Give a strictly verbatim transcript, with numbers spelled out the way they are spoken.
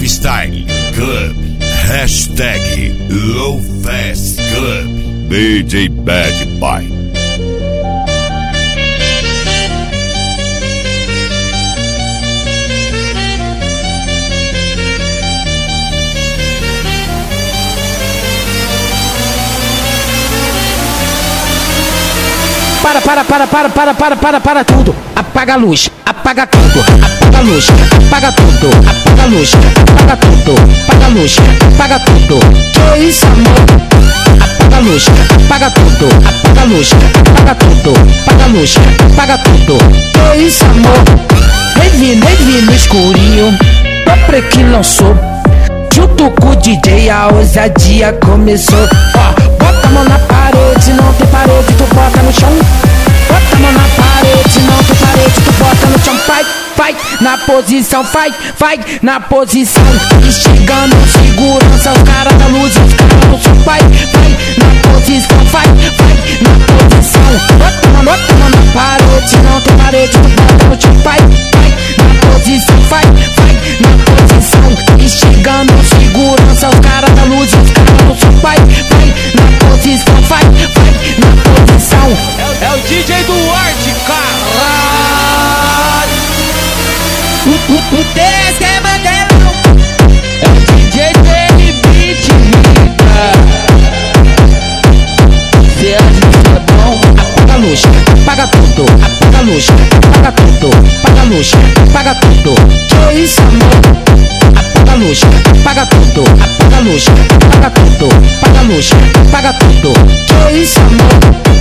Lifestyle Club. Hashtag Low Fast Club. D J Bad Boy. Para, para, para, para, para, para, para, para tudo. Apaga a luz, apaga tudo. Apaga a luz, apaga tudo. Apaga a luz, apaga tudo. Apaga a luz, apaga tudo. Que isso, amor? Apaga a luz, apaga tudo. Apaga a luz, apaga tudo. Apaga a luz, apaga tudo. Que isso, amor? Revi, revi no escurinho. Pra que lançou. Junto com o D J a ousadia começou. Ó, bota a mão na parede, não tem parede, tu bota no chão. Bota a mão na parede, não tem parede, tu bota no chão. Vai, vai, na posição, vai, vai, na posição. Instigando segurança, os caras da luz, os caras do som. Vai, vai, na posição, vai, vai, na posição. Bota a mão, bota a mão na parede, não tem parede, tu bota no chão. Vai, vai, na posição, vai, vai, na posição. Instigando segurança, os caras da luz, os caras do som. Vai, vai, na posição, vai, vai, na posição. É, é o D J do Arte, caralho. O, o, o desse é bandeirão. É o D J dele, beat rica. Se a gente é bom, apaga a luz, apaga tudo. Apaga a luz, apaga tudo. Apaga a luz, apaga tudo. Que isso, amor? Apaga a luz, apaga tudo. Apaga a luz, apaga tudo. Apaga a luz, apaga tudo. Que isso, amor?